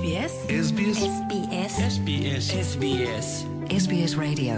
SBS SBS SBS SBS SBS SBS Radio.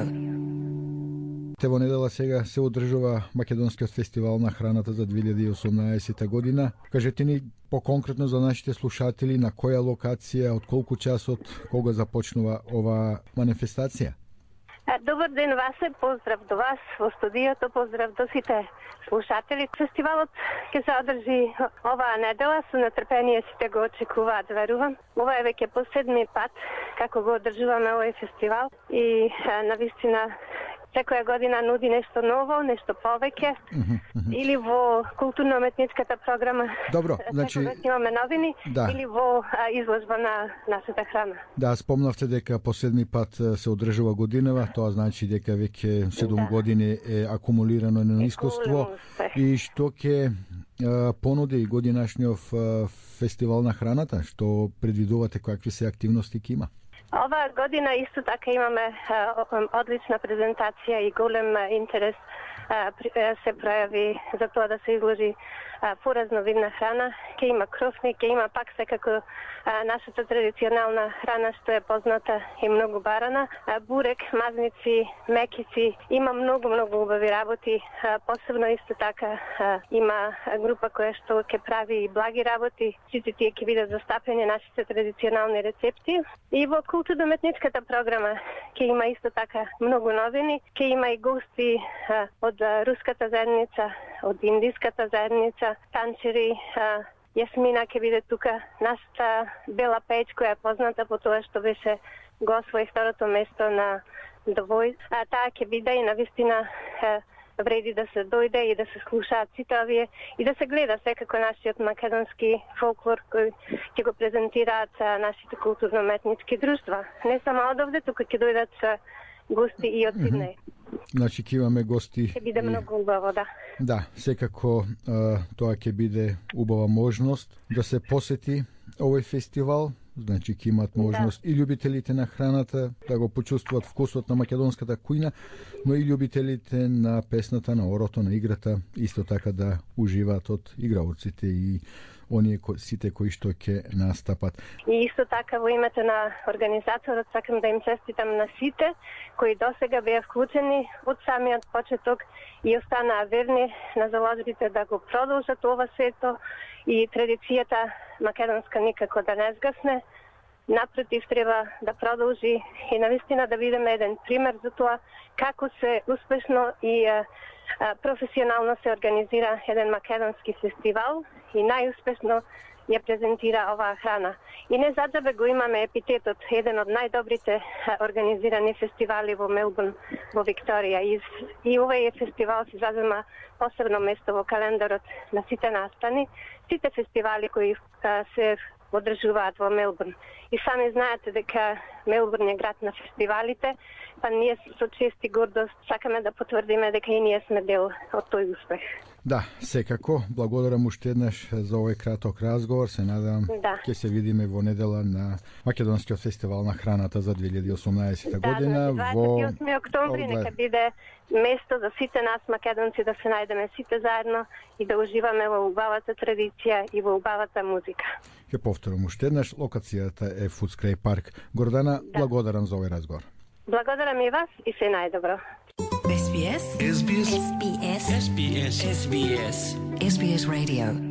Во недела сега се одржува Македонскиот фестивал на храната за 2018 година. Кажете ни поконкретно за нашите слушатели на која локација, од колку часот, кога започнува оваа манифестација? Добар ден, Васе, поздрав до вас во студиото, поздрав до сите слушатели. Фестивалот ќе се одржи оваа недела, со нетрпение сите го очекуваат, верувам. Ова е веќе по 7 пат како го одржуваме овој фестивал и навистина секоја година нуди нешто ново, нешто повеќе, или во културно-уметничката програма. Добро, значи имаме новини, да. Или во изложба на нашата храна. Да, спомнавте дека по 7 пат се одржува годинава, тоа значи дека веќе 7 години е акумулирано на искуство и што ќе понуди годинашниот фестивал на храната, што предвидувате, какви се активности ќе има? Ова година исто така имаме одлична презентација и голем интерес се пројави за тоа да се изложи поразновидна храна. Ке има крофни, ке има пак секако нашата традиционална храна што е позната и многу барана. Бурек, мазници, мекици, има многу убави работи. Посебно исто така има група која што ќе прави и благи работи. Сите тие ќе бидат застапени нашите традиционални рецепти. И во културно-уметничката програма ќе има исто така многу новини. Ќе има и гости од руската заедница, од индиската заедница, танчери. Јасмина ќе биде тука, нашата Бела Пејч, која е позната по тоа што беше го освои второто место на The Voice. Таа ќе биде и навистина вреди да се дојде и да се слушаат сите овие и да се гледа секако нашиот македонски фолклор кој ќе го презентираат нашите културно-уметнички друштва. Не само од овде, тука ќе дојдат гости и од Сиднеј. Значи ќе имаме гости. Ќе биде многу убаво, да. Да, секако тоа ќе биде убава можност да се посети овој фестивал. Значи ќе имат можност и љубителите на храната да го почувствуваат вкусот на македонската кујна, но и љубителите на песната, на орото, на играта, исто така да уживаат од играоците и оние сите кои што ќе настапат. И исто така во името на организаторот сакам да им честитам на сите кои досега беа вклучени од самиот почеток и останаа верни на заложбите да го продолжат ова сето и традицијата македонска никако да не сгасне. Напротив, треба да продолжи и навистина да бидеме еден пример за тоа како се успешно и професионално се организира еден македонски фестивал и најуспешно ја презентира оваа храна. И не заџабе го имаме епитетот еден од најдобрите организирани фестивали во Мелбурн, во Викторија. И овој фестивал се зазема посебно место во календарот на сите настани, сите фестивали кои се одржуваат во Мелбурн. И сами знаете дека Мелбурн е град на фестивалите, па ние со чест и гордост сакаме да потврдиме дека и ние сме дел од тој успех. Да, секако. Благодарам уште еднаш за овој краток разговор. Се надевам ќе се видиме во недела на Македонскиот фестивал на храната за 2018 година. Во 28 октомври нека биде место за сите нас македонци да се најдеме сите заедно и да уживаме во убавата традиција и во убавата музика. Ќе повторам уште еднаш, локацијата е Фудскрај парк. Гордана, благодарам за овој разговор. Благодарам и вас и се најдобро. SBS SBS SBS SBS SBS Radio.